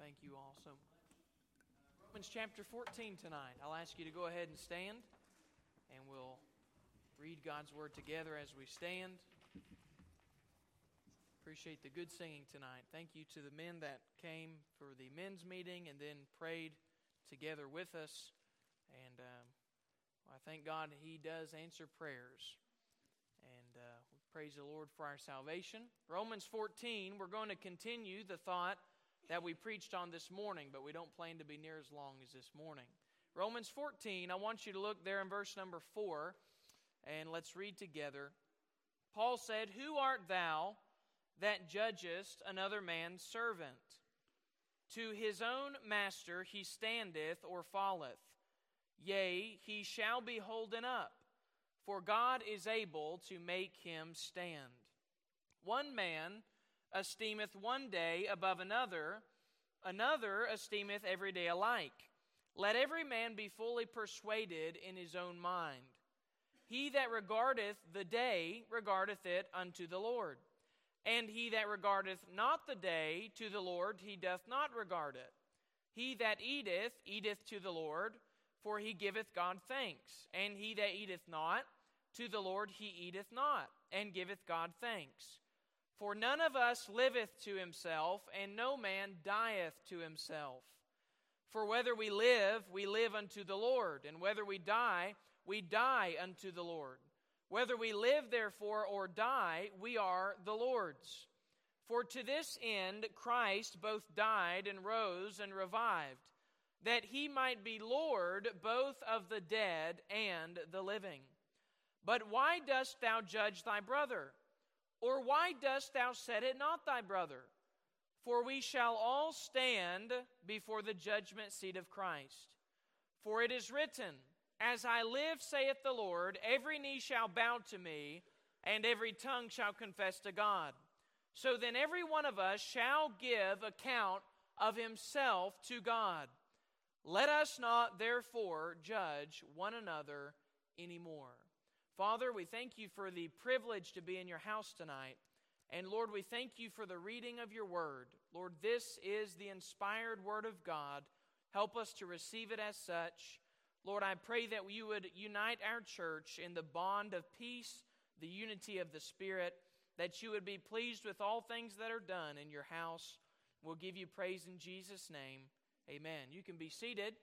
Thank you all so much. Romans chapter 14 tonight. I'll ask you to go ahead and stand, and we'll read God's Word together as we stand. Appreciate the good singing tonight. Thank you to the men that came for the men's meeting and then prayed together with us. And I thank God He does answer prayers. And we praise the Lord for our salvation. Romans 14, we're going to continue the thought that we preached on this morning, but we don't plan to be near as long as this morning. Romans 14, I want you to look there in verse number 4, and let's read together. Paul said, "Who art thou that judgest another man's servant? To his own master he standeth or falleth. Yea, he shall be holden up, for God is able to make him stand. One man esteemeth one day above another, another esteemeth every day alike. Let every man be fully persuaded in his own mind. He that regardeth the day regardeth it unto the Lord, and he that regardeth not the day to the Lord, he doth not regard it. He that eateth, eateth to the Lord, for he giveth God thanks. And he that eateth not, to the Lord he eateth not, and giveth God thanks. For none of us liveth to himself, and no man dieth to himself. For whether we live unto the Lord, and whether we die unto the Lord. Whether we live, therefore, or die, we are the Lord's. For to this end Christ both died and rose and revived, that he might be Lord both of the dead and the living. But why dost thou judge thy brother? Or why dost thou set it not thy brother? For we shall all stand before the judgment seat of Christ. For it is written, As I live, saith the Lord, every knee shall bow to me, and every tongue shall confess to God. So then every one of us shall give account of himself to God. Let us not therefore judge one another anymore." Father, we thank you for the privilege to be in your house tonight. And Lord, we thank you for the reading of your word. Lord, this is the inspired word of God. Help us to receive it as such. Lord, I pray that you would unite our church in the bond of peace, the unity of the Spirit, that you would be pleased with all things that are done in your house. We'll give you praise in Jesus' name. Amen. You can be seated.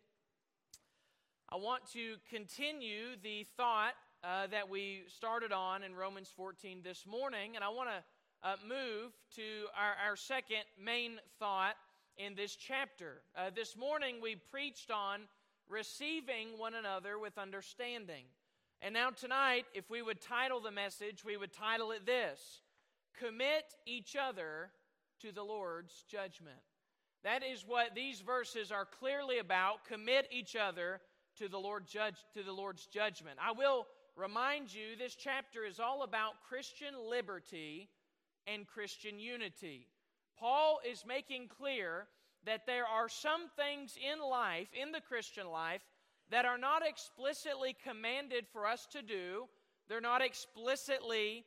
I want to continue the thought that we started on in Romans 14 this morning, and I want to move to our second main thought in this chapter. This morning we preached on receiving one another with understanding. And now tonight, if we would title the message, we would title it this: Commit each other to the Lord's judgment. That is what these verses are clearly about. Commit each other to the Lord's judgment. I will remind you, this chapter is all about Christian liberty and Christian unity. Paul is making clear that there are some things in life, in the Christian life, that are not explicitly commanded for us to do. They're not explicitly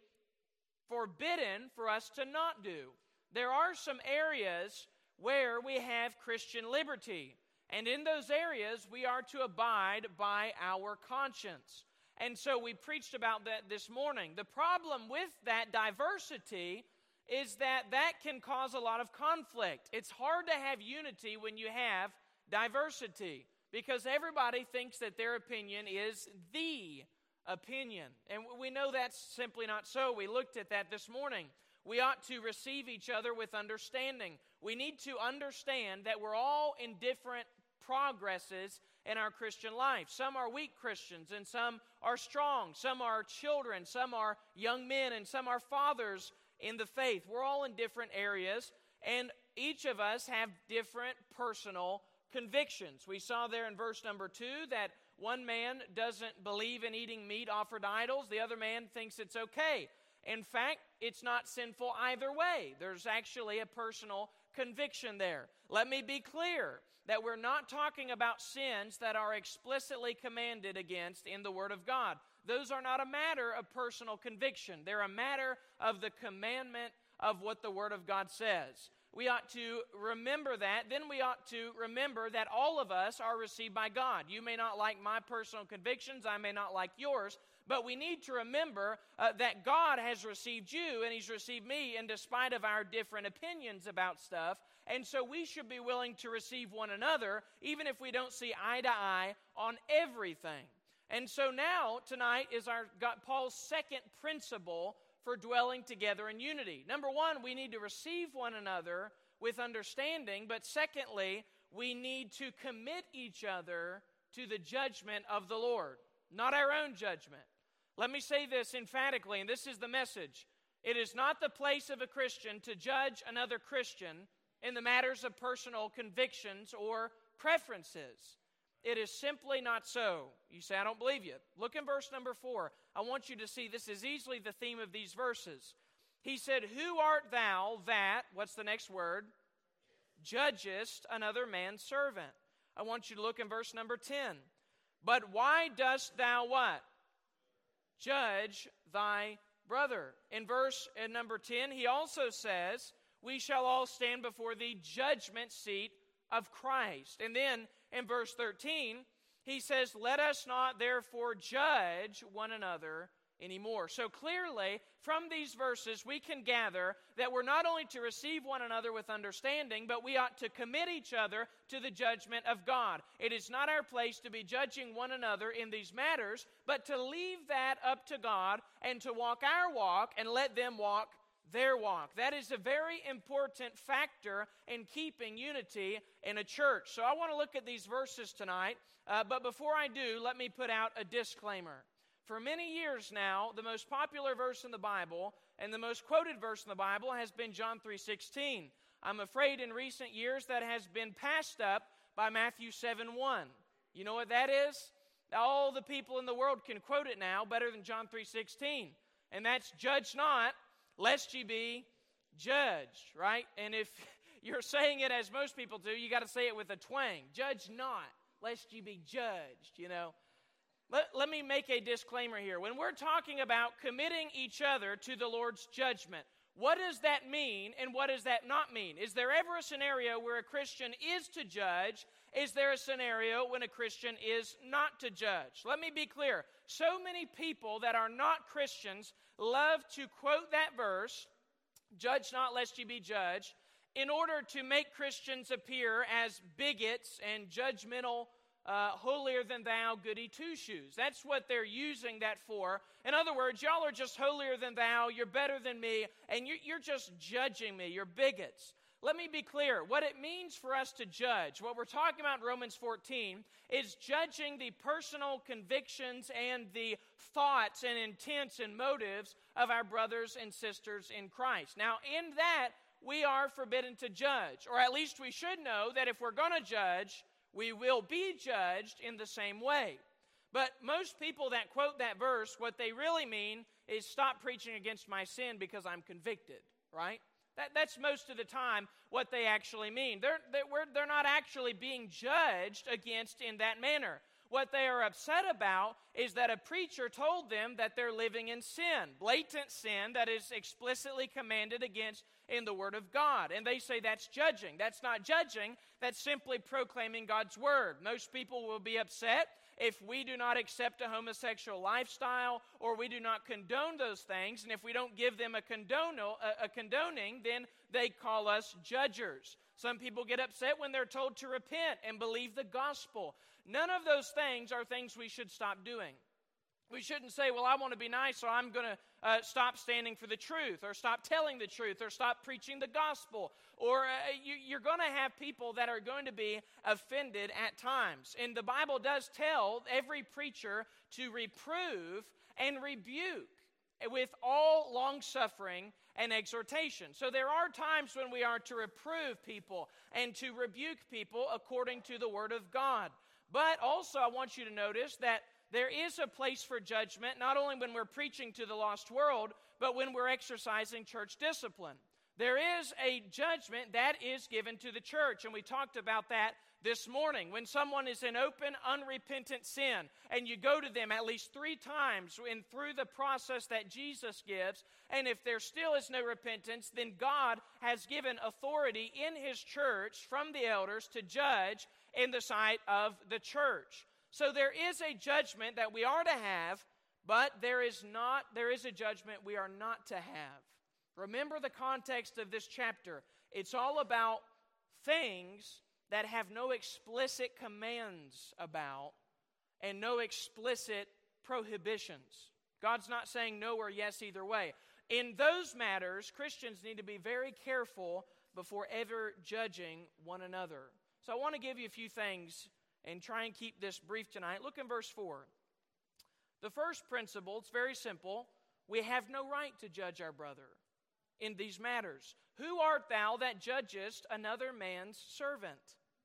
forbidden for us to not do. There are some areas where we have Christian liberty, and in those areas we are to abide by our conscience. And so we preached about that this morning. The problem with that diversity is that can cause a lot of conflict. It's hard to have unity when you have diversity, because everybody thinks that their opinion is the opinion. And we know that's simply not so. We looked at that this morning. We ought to receive each other with understanding. We need to understand that we're all in different progresses in our Christian life. Some are weak Christians and some are strong. Some are children, some are young men, and some are fathers in the faith. We're all in different areas, and each of us have different personal convictions. We saw there in verse number 2 that one man doesn't believe in eating meat offered to idols. The other man thinks it's okay. In fact, it's not sinful either way. There's actually a personal conviction there. Let me be clear that we're not talking about sins that are explicitly commanded against in the Word of God. Those are not a matter of personal conviction. They're a matter of the commandment of what the Word of God says. we ought to remember that. Then we ought to remember that all of us are received by God. You may not like my personal convictions, I may not like yours, but we need to remember that God has received you and He's received me in despite of our different opinions about stuff. And so we should be willing to receive one another even if we don't see eye to eye on everything. And so now, tonight, is Paul's second principle for dwelling together in unity. Number one, we need to receive one another with understanding, but secondly, we need to commit each other to the judgment of the Lord, not our own judgment. Let me say this emphatically, and this is the message. It is not the place of a Christian to judge another Christian in the matters of personal convictions or preferences. It is simply not so. You say, I don't believe you. Look in verse number 4. I want you to see this is easily the theme of these verses. He said, who art thou that, what's the next word? Judgest another man's servant. I want you to look in verse number 10. But why dost thou what? Judge thy brother. In verse number 10, he also says, we shall all stand before the judgment seat of Christ. And then in verse 13, he says, let us not therefore judge one another anymore. So clearly, from these verses, we can gather that we're not only to receive one another with understanding, but we ought to commit each other to the judgment of God. It is not our place to be judging one another in these matters, but to leave that up to God and to walk our walk and let them walk their walk. That is a very important factor in keeping unity in a church. So I want to look at these verses tonight, but before I do, let me put out a disclaimer. For many years now, the most popular verse in the Bible and the most quoted verse in the Bible has been John 3:16. I'm afraid in recent years that has been passed up by Matthew 7:1. You know what that is? All the people in the world can quote it now better than John 3:16. And that's judge not, lest ye be judged, right? And if you're saying it as most people do, you got to say it with a twang. Judge not, lest ye be judged, you know. Let me make a disclaimer here. When we're talking about committing each other to the Lord's judgment, what does that mean and what does that not mean? Is there ever a scenario where a Christian is to judge? Is there a scenario when a Christian is not to judge? Let me be clear. So many people that are not Christians love to quote that verse, judge not lest ye be judged, in order to make Christians appear as bigots and judgmental, holier than thou, goody two-shoes. That's what they're using that for. In other words, y'all are just holier than thou, you're better than me, and you're just judging me, you're bigots. Let me be clear. What it means for us to judge, what we're talking about in Romans 14, is judging the personal convictions and the thoughts and intents and motives of our brothers and sisters in Christ. Now, in that, we are forbidden to judge, or at least we should know that if we're going to judge, we will be judged in the same way. But most people that quote that verse, what they really mean is stop preaching against my sin because I'm convicted, right? That's most of the time what they actually mean. They're not actually being judged against in that manner. What they are upset about is that a preacher told them that they're living in sin, blatant sin that is explicitly commanded against in the Word of God. And they say that's judging. That's not judging. That's simply proclaiming God's Word. Most people will be upset if we do not accept a homosexual lifestyle or we do not condone those things. And if we don't give them a condoning, then they call us judgers. Some people get upset when they're told to repent and believe the gospel. None of those things are things we should stop doing. We shouldn't say, well, I want to be nice, so I'm going to stop standing for the truth, or stop telling the truth, or stop preaching the gospel. Or you're going to have people that are going to be offended at times. And the Bible does tell every preacher to reprove and rebuke with all long-suffering and exhortation. So there are times when we are to reprove people and to rebuke people according to the Word of God. But also I want you to notice that there is a place for judgment, not only when we're preaching to the lost world, but when we're exercising church discipline. There is a judgment that is given to the church, and we talked about that this morning. When someone is in open, unrepentant sin, and you go to them at least 3 times through the process that Jesus gives, and if there still is no repentance, then God has given authority in His church from the elders to judge in the sight of the church. So there is a judgment that we are to have, but there is a judgment we are not to have. Remember the context of this chapter. It's all about things that have no explicit commands about and no explicit prohibitions. God's not saying no or yes either way. In those matters, Christians need to be very careful before ever judging one another. So I want to give you a few things and try and keep this brief tonight. Look in verse 4. The first principle, it's very simple. We have no right to judge our brother in these matters. Who art thou that judgest another man's servant?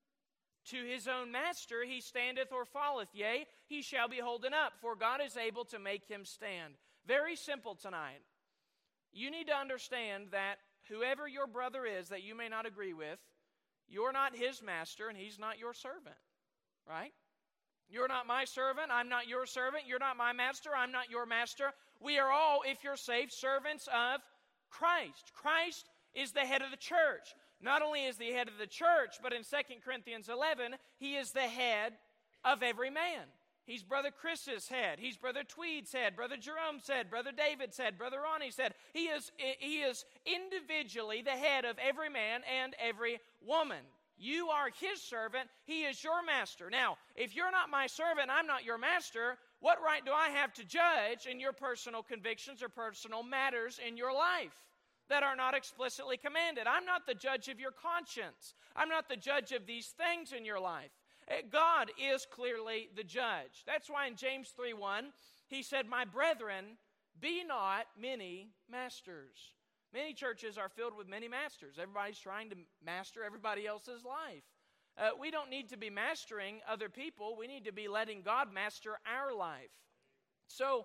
To his own master he standeth or falleth, yea, he shall be holden up, for God is able to make him stand. Very simple tonight. You need to understand that whoever your brother is that you may not agree with, you're not his master and he's not your servant, right? You're not my servant, I'm not your servant. You're not my master, I'm not your master. We are all, if you're saved, servants of Christ. Christ is the head of the church. Not only is the head of the church, but in 2 Corinthians 11, he is the head of every man. He's Brother Chris's head. He's Brother Tweed's head, Brother Jerome's head, Brother David's head, Brother Ronnie's head. He is individually the head of every man and every woman. You are his servant. He is your master. Now, if you're not my servant, I'm not your master, what right do I have to judge in your personal convictions or personal matters in your life that are not explicitly commanded? I'm not the judge of your conscience. I'm not the judge of these things in your life. God is clearly the judge. That's why in James 3:1, he said, "My brethren, be not many masters." Many churches are filled with many masters. Everybody's trying to master everybody else's life. We don't need to be mastering other people. We need to be letting God master our life. So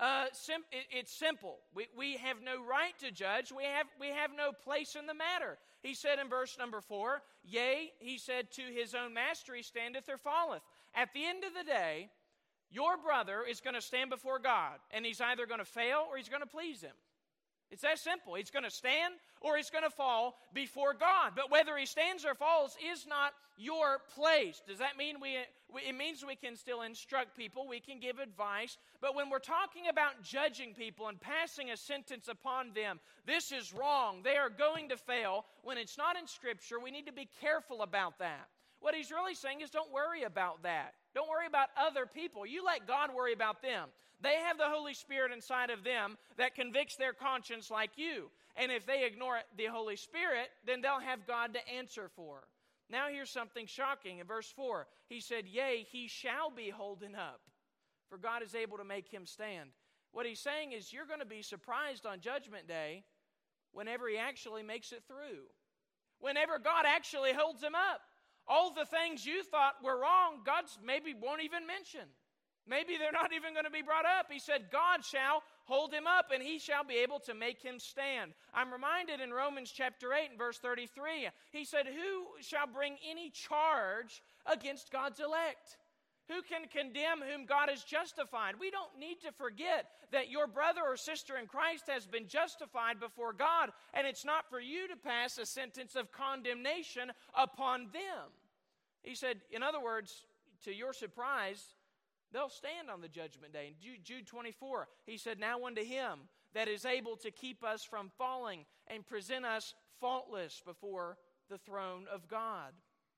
it's simple. We have no right to judge. We have no place in the matter. He said in verse number 4, yea, he said, to his own master he standeth or falleth. At the end of the day, your brother is going to stand before God, and he's either going to fail or he's going to please him. It's that simple. He's going to stand or he's going to fall before God. But whether he stands or falls is not your place. Does that mean it means we can still instruct people, we can give advice, but when we're talking about judging people and passing a sentence upon them, this is wrong, they are going to fail, when it's not in Scripture, we need to be careful about that. What he's really saying is don't worry about that. Don't worry about other people. You let God worry about them. They have the Holy Spirit inside of them that convicts their conscience like you. And if they ignore the Holy Spirit, then they'll have God to answer for. Now here's something shocking. In verse 4, he said, yea, he shall be holden up, for God is able to make him stand. What he's saying is you're going to be surprised on Judgment Day whenever he actually makes it through. Whenever God actually holds him up. All the things you thought were wrong, God maybe won't even mention. Maybe they're not even going to be brought up. He said, God shall hold him up, and he shall be able to make him stand. I'm reminded in Romans chapter 8 and verse 33, he said, who shall bring any charge against God's elect? Who can condemn whom God has justified? We don't need to forget that your brother or sister in Christ has been justified before God, and it's not for you to pass a sentence of condemnation upon them. He said, in other words, to your surprise, they'll stand on the judgment day. In Jude 24, he said, now unto him that is able to keep us from falling and present us faultless before the throne of God.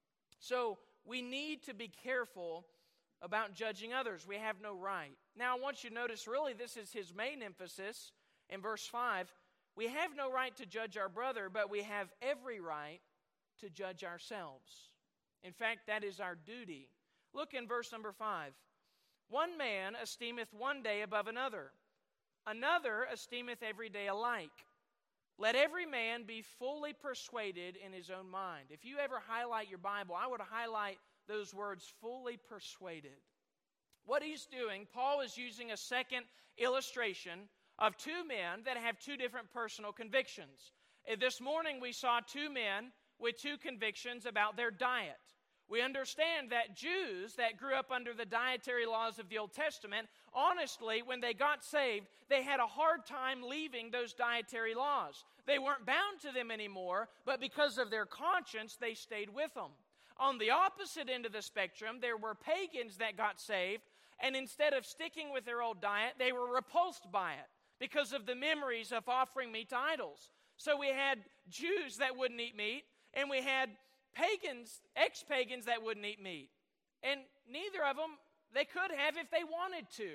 So we need to be careful about judging others. We have no right. Now I want you to notice, really, this is his main emphasis in verse 5. We have no right to judge our brother, but we have every right to judge ourselves. In fact, that is our duty. Look in verse number 5. One man esteemeth one day above another. Another esteemeth every day alike. Let every man be fully persuaded in his own mind. If you ever highlight your Bible, I would highlight those words, fully persuaded. What he's doing, Paul is using a second illustration of two men that have two different personal convictions. This morning we saw two men with two convictions about their diet. We understand that Jews that grew up under the dietary laws of the Old Testament, honestly, when they got saved, they had a hard time leaving those dietary laws. They weren't bound to them anymore, but because of their conscience, they stayed with them. On the opposite end of the spectrum, there were pagans that got saved, and instead of sticking with their old diet, they were repulsed by it because of the memories of offering meat to idols. So we had Jews that wouldn't eat meat, and we had pagans, ex-pagans that wouldn't eat meat. And neither of them, they could have if they wanted to.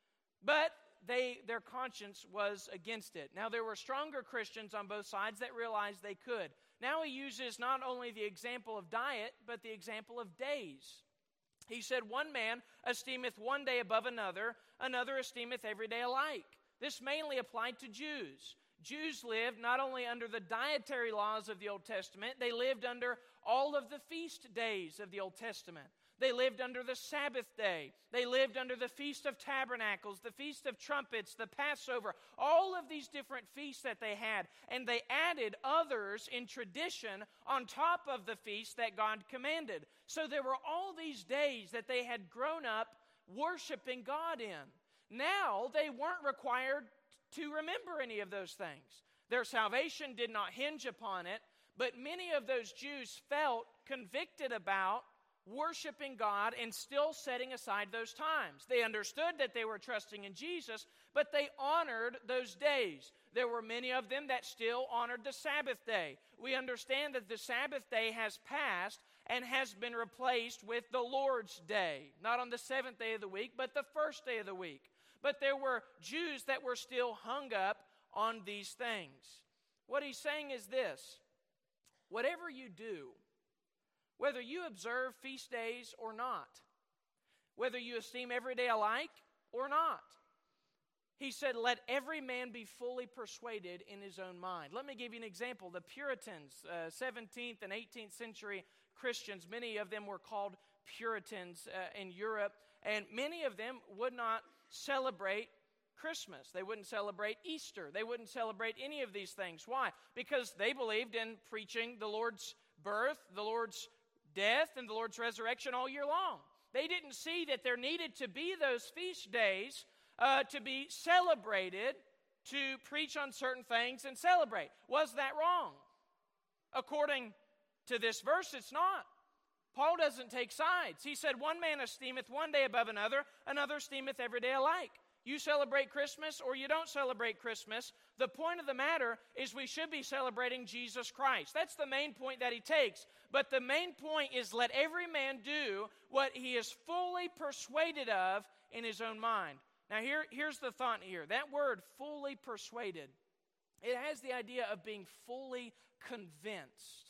But their conscience was against it. Now, there were stronger Christians on both sides that realized they could. Now he uses not only the example of diet, but the example of days. He said, one man esteemeth one day above another, another esteemeth every day alike. This mainly applied to Jews. Jews lived not only under the dietary laws of the Old Testament, they lived under all of the feast days of the Old Testament. They lived under the Sabbath day. They lived under the Feast of Tabernacles, the Feast of Trumpets, the Passover, all of these different feasts that they had. And they added others in tradition on top of the feasts that God commanded. So there were all these days that they had grown up worshiping God in. Now they weren't required to remember any of those things. Their salvation did not hinge upon it, but many of those Jews felt convicted about worshiping God and still setting aside those times. They understood that they were trusting in Jesus, but they honored those days. There were many of them that still honored the Sabbath day. We understand that the Sabbath day has passed and has been replaced with the Lord's day. Not on the seventh day of the week, but the first day of the week. But there were Jews that were still hung up on these things. What he's saying is this: whatever you do, whether you observe feast days or not, whether you esteem every day alike or not, he said, let every man be fully persuaded in his own mind. Let me give you an example. The Puritans, 17th and 18th century Christians, many of them were called Puritans in Europe, and many of them would not celebrate Christmas. They wouldn't celebrate Easter. They wouldn't celebrate any of these things. Why? Because they believed in preaching the Lord's birth, the Lord's death, and the Lord's resurrection all year long. They didn't see that there needed to be those feast days to be celebrated, to preach on certain things and celebrate. Was that wrong? According to this verse, it's not. Paul doesn't take sides. He said, one man esteemeth one day above another, another esteemeth every day alike. You celebrate Christmas or you don't celebrate Christmas, the point of the matter is we should be celebrating Jesus Christ. That's the main point that he takes. But the main point is let every man do what he is fully persuaded of in his own mind. Now here's the thought here. That word, fully persuaded, it has the idea of being fully convinced.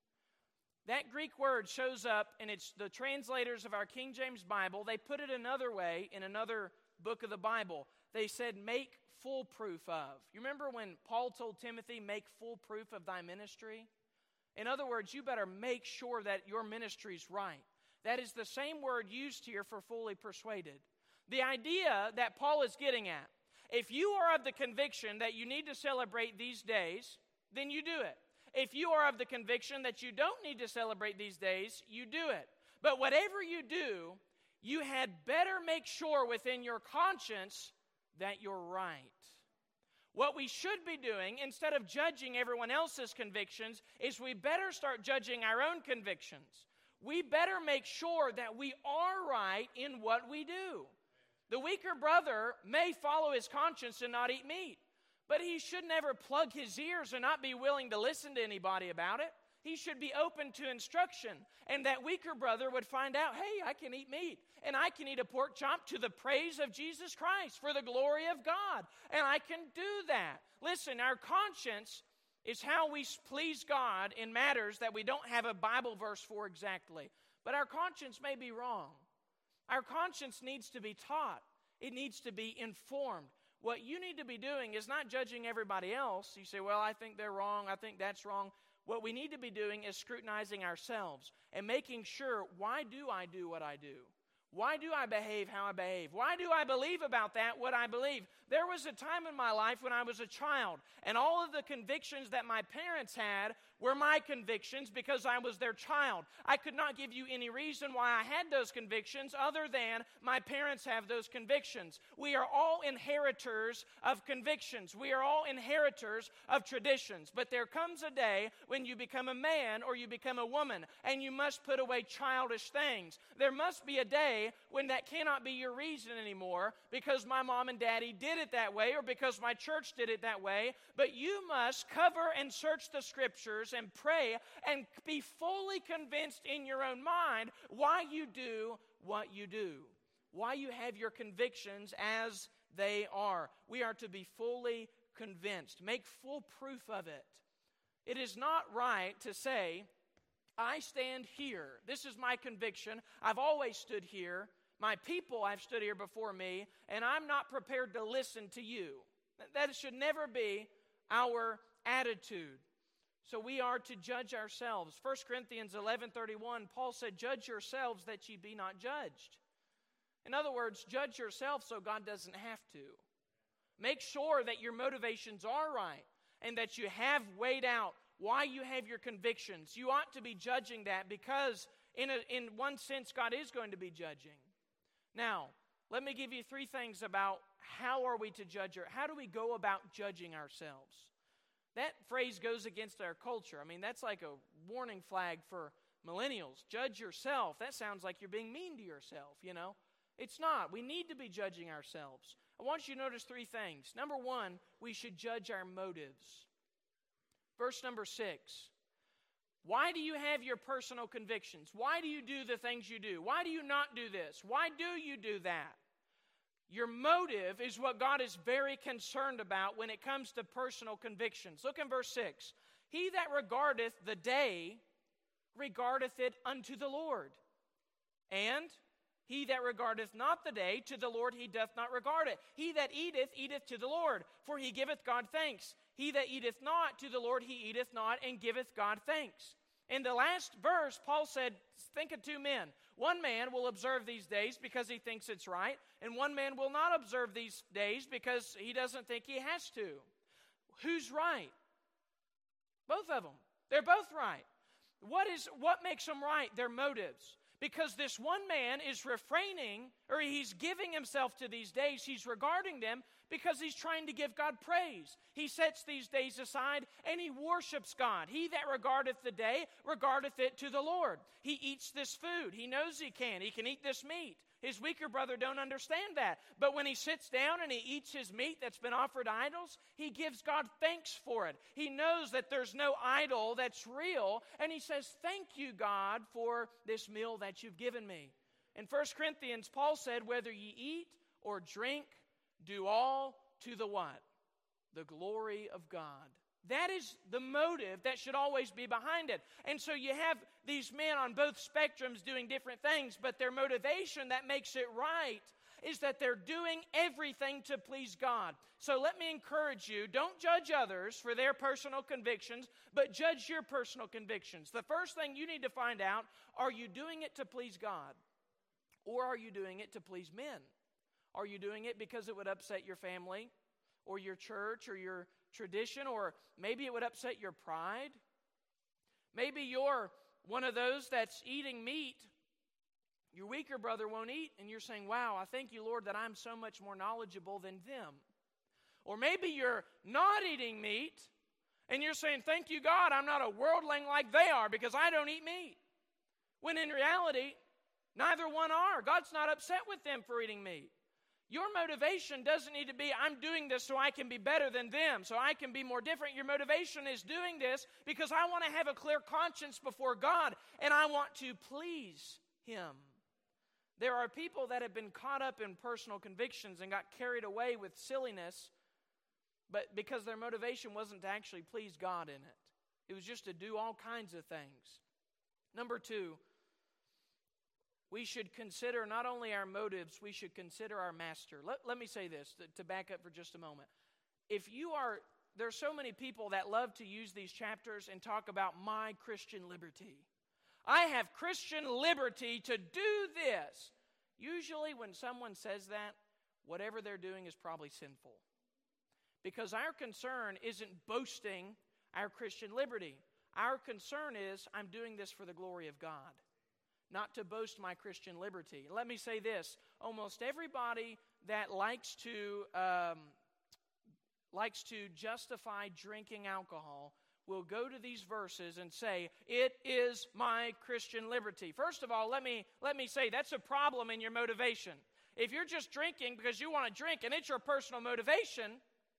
That Greek word shows up, and it's the translators of our King James Bible. They put it another way in another book of the Bible. They said, make full proof of. You remember when Paul told Timothy, make full proof of thy ministry? In other words, you better make sure that your ministry's right. That is the same word used here for fully persuaded. The idea that Paul is getting at, if you are of the conviction that you need to celebrate these days, then you do it. If you are of the conviction that you don't need to celebrate these days, you do it. But whatever you do, you had better make sure within your conscience that you're right. What we should be doing, instead of judging everyone else's convictions, is we better start judging our own convictions. We better make sure that we are right in what we do. The weaker brother may follow his conscience and not eat meat, but he should never plug his ears and not be willing to listen to anybody about it. He should be open to instruction. And that weaker brother would find out, hey, I can eat meat. And I can eat a pork chop to the praise of Jesus Christ for the glory of God. And I can do that. Listen, our conscience is how we please God in matters that we don't have a Bible verse for exactly. But our conscience may be wrong. Our conscience needs to be taught. It needs to be informed. What you need to be doing is not judging everybody else. You say, well, I think they're wrong. I think that's wrong. What we need to be doing is scrutinizing ourselves and making sure, why do I do what I do? Why do I behave how I behave? Why do I believe about that what I believe? There was a time in my life when I was a child, and all of the convictions that my parents had were my convictions because I was their child. I could not give you any reason why I had those convictions other than my parents have those convictions. We are all inheritors of convictions. We are all inheritors of traditions. But there comes a day when you become a man or you become a woman, and you must put away childish things. There must be a day when that cannot be your reason anymore because my mom and daddy did it that way or because my church did it that way. But you must cover and search the Scriptures and pray and be fully convinced in your own mind why you do what you do, why you have your convictions as they are. We are to be fully convinced. Make full proof of it. It is not right to say, I stand here. This is my conviction. I've always stood here. My people have stood here before me, and I'm not prepared to listen to you. That should never be our attitude. So we are to judge ourselves. 1 Corinthians 11:31, Paul said, judge yourselves that ye be not judged. In other words, judge yourself so God doesn't have to. Make sure that your motivations are right and that you have weighed out why you have your convictions. You ought to be judging that because in one sense, God is going to be judging. Now, let me give you 3 things about how are we to judge, or how do we go about judging ourselves. That phrase goes against our culture. I mean, that's like a warning flag for millennials. Judge yourself. That sounds like you're being mean to yourself, you know. It's not. We need to be judging ourselves. I want you to notice 3 things. Number 1, we should judge our motives. Verse number 6. Why do you have your personal convictions? Why do you do the things you do? Why do you not do this? Why do you do that? Your motive is what God is very concerned about when it comes to personal convictions. Look in verse 6. He that regardeth the day regardeth it unto the Lord. And he that regardeth not the day, to the Lord he doth not regard it. He that eateth, eateth to the Lord, for he giveth God thanks. He that eateth not, to the Lord he eateth not, and giveth God thanks. In the last verse, Paul said, think of 2 men. One man will observe these days because he thinks it's right, and one man will not observe these days because he doesn't think he has to. Who's right? Both of them. They're both right. What makes them right? Their motives. Because this one man is refraining, or he's giving himself to these days, he's regarding them because he's trying to give God praise. He sets these days aside and he worships God. He that regardeth the day regardeth it to the Lord. He eats this food. He knows he can eat this meat. His weaker brother don't understand that. But when he sits down and he eats his meat that's been offered to idols, he gives God thanks for it. He knows that there's no idol that's real, and he says, thank you, God, for this meal that you've given me. In 1 Corinthians, Paul said, whether ye eat or drink, do all to the what? The glory of God. That is the motive that should always be behind it. And so you have these men on both spectrums doing different things, but their motivation that makes it right is that they're doing everything to please God. So let me encourage you, don't judge others for their personal convictions, but judge your personal convictions. The first thing you need to find out, are you doing it to please God? Or are you doing it to please men? Are you doing it because it would upset your family or your church or your tradition, or maybe it would upset your pride? Maybe you're one of those that's eating meat your weaker brother won't eat, and you're saying, wow, I thank you, Lord, that I'm so much more knowledgeable than them. Or maybe you're not eating meat, and you're saying, thank you, God, I'm not a worldling like they are because I don't eat meat. When in reality, neither one are. God's not upset with them for eating meat. Your motivation doesn't need to be, I'm doing this so I can be better than them, so I can be more different. Your motivation is doing this because I want to have a clear conscience before God, and I want to please Him. There are people that have been caught up in personal convictions and got carried away with silliness, but because their motivation wasn't to actually please God in it. It was just to do all kinds of things. Number 2, we should consider not only our motives, we should consider our master. Let me say this to back up for just a moment. There's so many people that love to use these chapters and talk about my Christian liberty. I have Christian liberty to do this. Usually when someone says that, whatever they're doing is probably sinful. Because our concern isn't boasting our Christian liberty. Our concern is, I'm doing this for the glory of God, not to boast my Christian liberty. Let me say this. Almost everybody that likes to justify drinking alcohol will go to these verses and say, it is my Christian liberty. First of all, let me say that's a problem in your motivation. If you're just drinking because you want to drink and it's your personal motivation,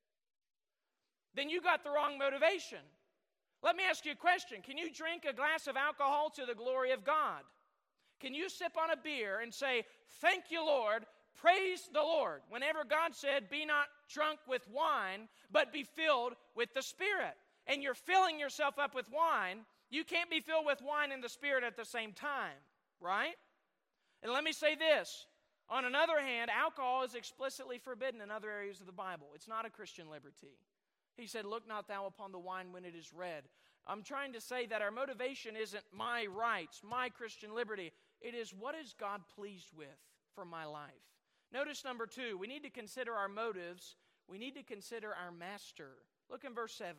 then you got the wrong motivation. Let me ask you a question. Can you drink a glass of alcohol to the glory of God? Can you sip on a beer and say, thank you, Lord, praise the Lord, whenever God said, be not drunk with wine, but be filled with the Spirit? And you're filling yourself up with wine. You can't be filled with wine and the Spirit at the same time, right? And let me say this. On another hand, alcohol is explicitly forbidden in other areas of the Bible. It's not a Christian liberty. He said, look not thou upon the wine when it is red. I'm trying to say that our motivation isn't my rights, my Christian liberty. It is, what is God pleased with for my life? Notice number 2, we need to consider our motives. We need to consider our master. Look in verse 7.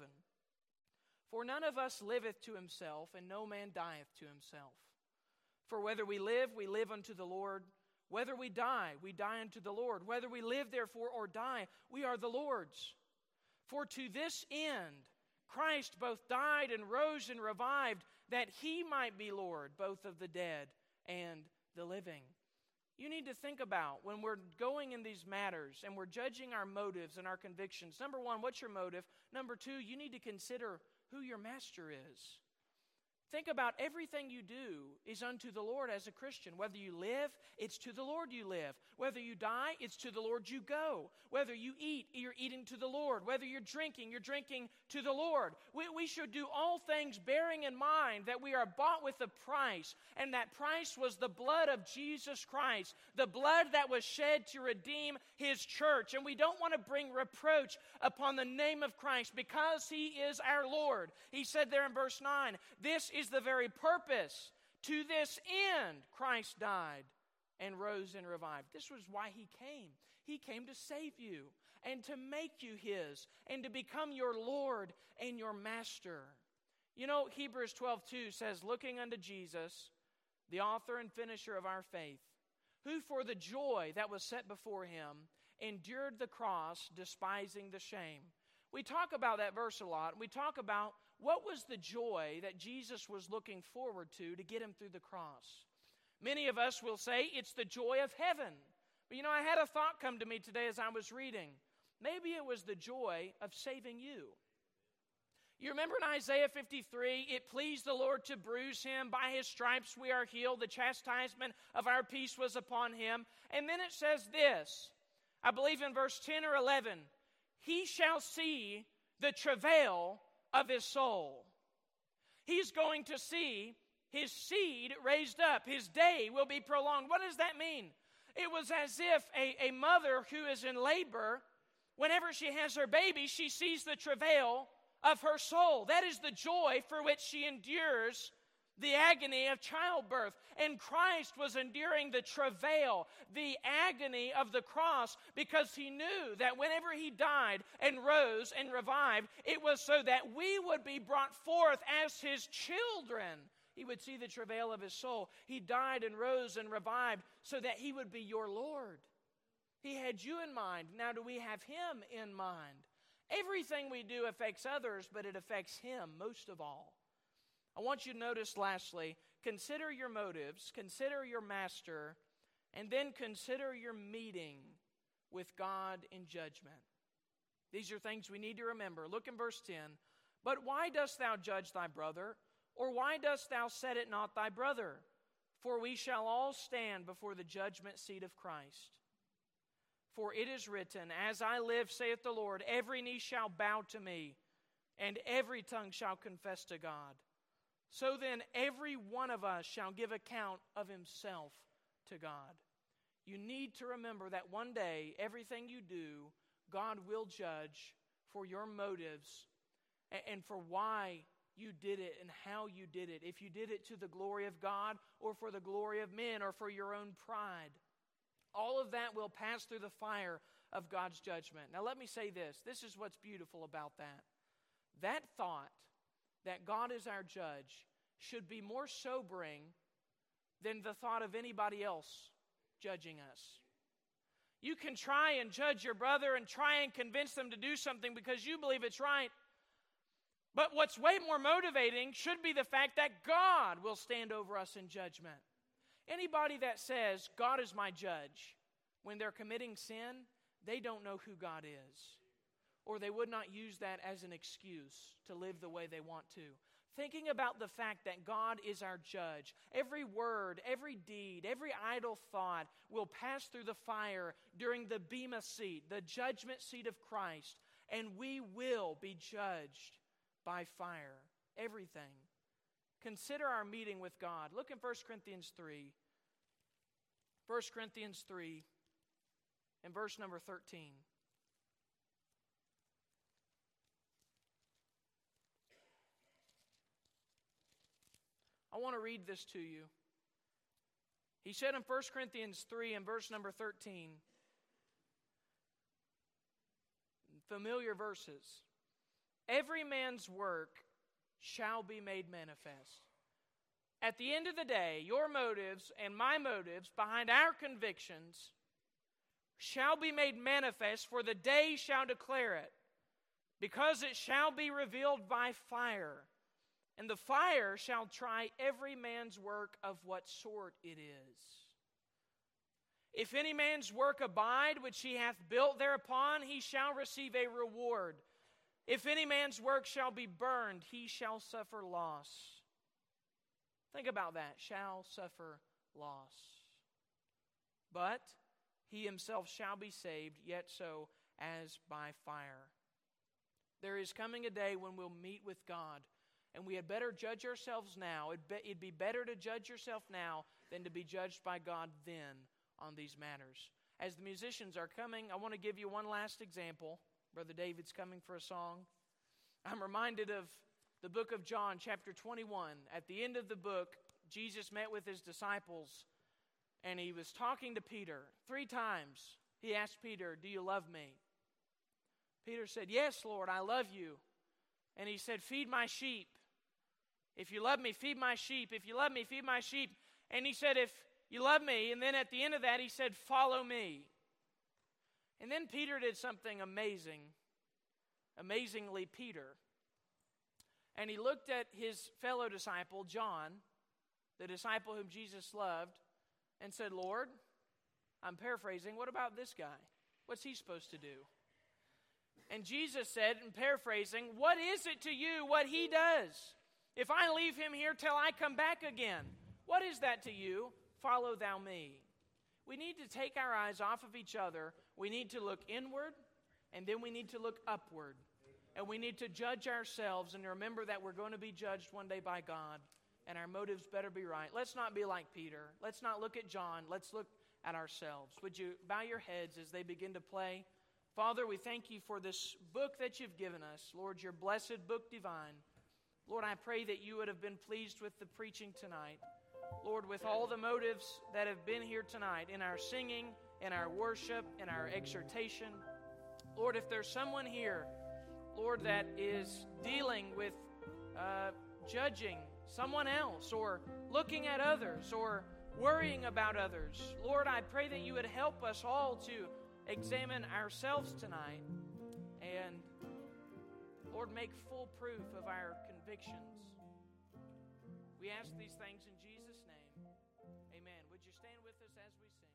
For none of us liveth to himself, and no man dieth to himself. For whether we live unto the Lord. Whether we die unto the Lord. Whether we live, therefore, or die, we are the Lord's. For to this end Christ both died and rose and revived, that he might be Lord, both of the dead and the living. You need to think about when we're going in these matters and we're judging our motives and our convictions. Number 1, what's your motive? Number 2, you need to consider who your master is. Think about everything you do is unto the Lord as a Christian. Whether you live, it's to the Lord you live. Whether you die, it's to the Lord you go. Whether you eat, you're eating to the Lord. Whether you're drinking to the Lord. We should do all things bearing in mind that we are bought with a price, and that price was the blood of Jesus Christ, the blood that was shed to redeem his church. And we don't want to bring reproach upon the name of Christ because he is our Lord. He said there in verse 9, this is the very purpose. To this end Christ died and rose and revived. This was why he came. He came to save you and to make you his and to become your Lord and your master. You know, Hebrews 12:2 says, looking unto Jesus, the author and finisher of our faith, who for the joy that was set before him endured the cross, despising the shame. We talk about that verse a lot. We talk about what was the joy that Jesus was looking forward to get him through the cross. Many of us will say it's the joy of heaven. But you know, I had a thought come to me today as I was reading. Maybe it was the joy of saving you. You remember in Isaiah 53, it pleased the Lord to bruise him. By his stripes we are healed. The chastisement of our peace was upon him. And then it says this, I believe in verse 10 or 11, he shall see the travail of his soul. He's going to see his seed raised up. His day will be prolonged. What does that mean? It was as if a mother who is in labor, whenever she has her baby, she sees the travail of her soul. That is the joy for which she endures the agony of childbirth. And Christ was enduring the travail, the agony of the cross, because he knew that whenever he died and rose and revived, it was so that we would be brought forth as his children. He would see the travail of his soul. He died and rose and revived so that he would be your Lord. He had you in mind. Now do we have him in mind? Everything we do affects others, but it affects him most of all. I want you to notice, lastly, consider your motives, consider your master, and then consider your meeting with God in judgment. These are things we need to remember. Look in verse 10. But why dost thou judge thy brother? Or why dost thou set it not thy brother? For we shall all stand before the judgment seat of Christ. For it is written, as I live, saith the Lord, every knee shall bow to me, and every tongue shall confess to God. So then every one of us shall give account of himself to God. You need to remember that one day, everything you do, God will judge for your motives and for why you did it and how you did it. If you did it to the glory of God or for the glory of men or for your own pride. All of that will pass through the fire of God's judgment. Now let me say this. This is what's beautiful about that. That thought that God is our judge should be more sobering than the thought of anybody else judging us. You can try and judge your brother and try and convince them to do something because you believe it's right. But what's way more motivating should be the fact that God will stand over us in judgment. Anybody that says, God is my judge, when they're committing sin, they don't know who God is. Or they would not use that as an excuse to live the way they want to. Thinking about the fact that God is our judge, every word, every deed, every idle thought will pass through the fire during the Bema seat, the judgment seat of Christ, and we will be judged by fire. Everything. Consider our meeting with God. Look in 1 Corinthians 3. 1 Corinthians 3 and verse number 13. I want to read this to you. He said in 1 Corinthians 3 and verse number 13, familiar verses, every man's work shall be made manifest. At the end of the day, your motives and my motives behind our convictions shall be made manifest, for the day shall declare it, because it shall be revealed by fire. And the fire shall try every man's work of what sort it is. If any man's work abide, which he hath built thereupon, he shall receive a reward. If any man's work shall be burned, he shall suffer loss. Think about that. Shall suffer loss. But he himself shall be saved, yet so as by fire. There is coming a day when we'll meet with God. And we had better judge ourselves now. It'd be better to judge yourself now than to be judged by God then on these matters. As the musicians are coming, I want to give you one last example. Brother David's coming for a song. I'm reminded of the book of John, chapter 21. At the end of the book, Jesus met with his disciples, and he was talking to Peter. 3 times he asked Peter, do you love me? Peter said, yes, Lord, I love you. And he said, feed my sheep. If you love me, feed my sheep. If you love me, feed my sheep. And he said, if you love me, and then at the end of that, he said, follow me. And then Peter did something amazing. Amazingly, Peter. And he looked at his fellow disciple, John, the disciple whom Jesus loved, and said, Lord, I'm paraphrasing, what about this guy? What's he supposed to do? And Jesus said, in paraphrasing, what is it to you what he does? If I leave him here till I come back again, what is that to you? Follow thou me. We need to take our eyes off of each other. We need to look inward, and then we need to look upward. And we need to judge ourselves and remember that we're going to be judged one day by God, and our motives better be right. Let's not be like Peter. Let's not look at John. Let's look at ourselves. Would you bow your heads as they begin to play? Father, we thank you for this book that you've given us. Lord, your blessed book divine. Lord, I pray that you would have been pleased with the preaching tonight. Lord, with all the motives that have been here tonight, in our singing, in our worship, in our exhortation. Lord, if there's someone here, Lord, that is dealing with judging someone else or looking at others or worrying about others, Lord, I pray that you would help us all to examine ourselves tonight and, Lord, make full proof of our convictions. We ask these things in Jesus' name. Amen. Would you stand with us as we sing?